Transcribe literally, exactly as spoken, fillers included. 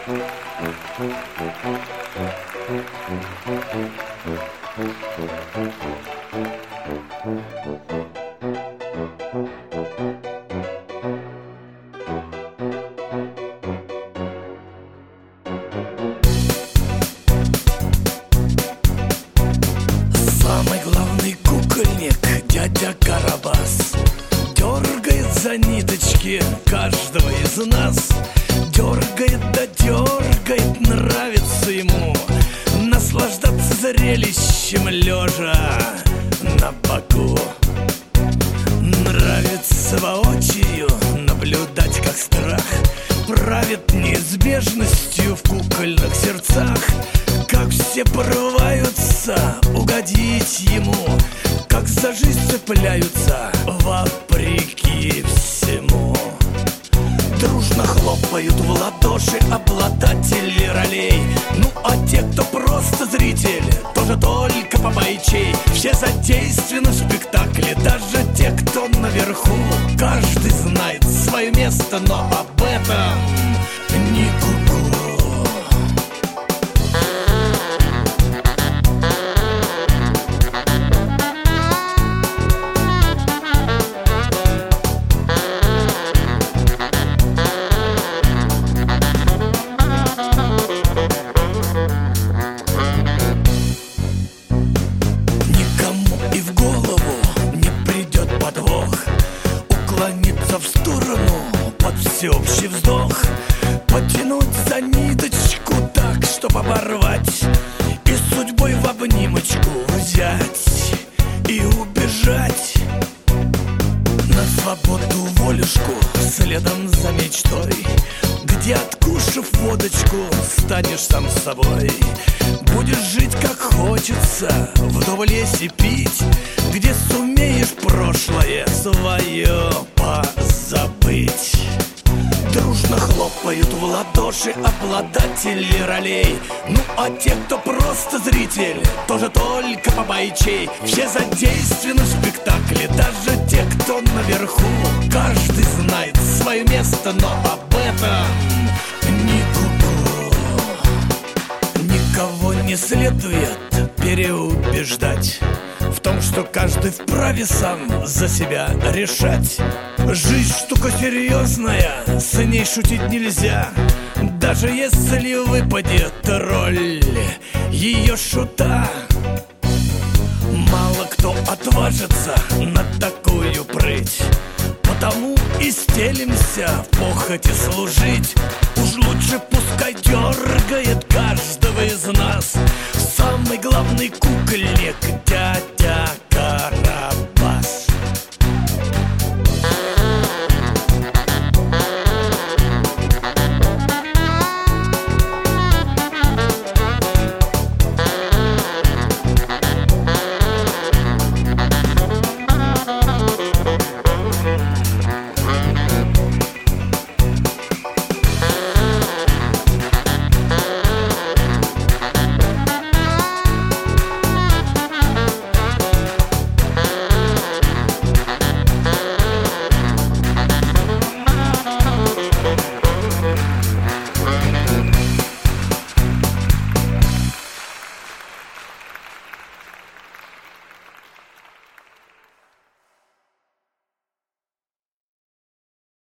Самый главный кукольник, дядя Карабас, дергает за ниточки каждого из нас. Дергает да дергает, нравится ему наслаждаться зрелищем лежа на боку. Нравится воочию наблюдать, как страх правит неизбежностью в кукольных сердцах. Как все порываются угодить ему, как за жизнь цепляются вопреки всему. Дружно хлопают в ладоши обладатели ролей. Ну а те, кто просто зритель, тоже только побойчей. Все задействованы в спектакле, даже те, кто наверху. Каждый знает свое место, но об этом не ку-ку. Уклониться в сторону под всеобщий вздох, потянуть за ниточку так, чтоб оборвать, и судьбой в обнимочку взять и убежать на свободу волюшку следом за мечтой, где, откушав водочку, станешь сам собой. Будешь жить как хочется, вдоволь есть и пить, где сумеешь прошлое свое позабыть. Дружно хлопают в ладоши обладатели ролей. Ну а те, кто просто зритель, тоже только побойчей. Все задействованы в спектакле, даже те, кто наверху. Каждый знает свое место, но об этом не ку-ку. Никого не следует переубеждать в том, что каждый вправе сам за себя решать. Жизнь штука серьезная, с ней шутить нельзя. Даже если выпадет роль ее шута, мало кто отважится на такую прыть. Потому и стелимся в похоти служить. Уж лучше пускай дергает каждого из нас самый главный кукольник, дядя Карабас.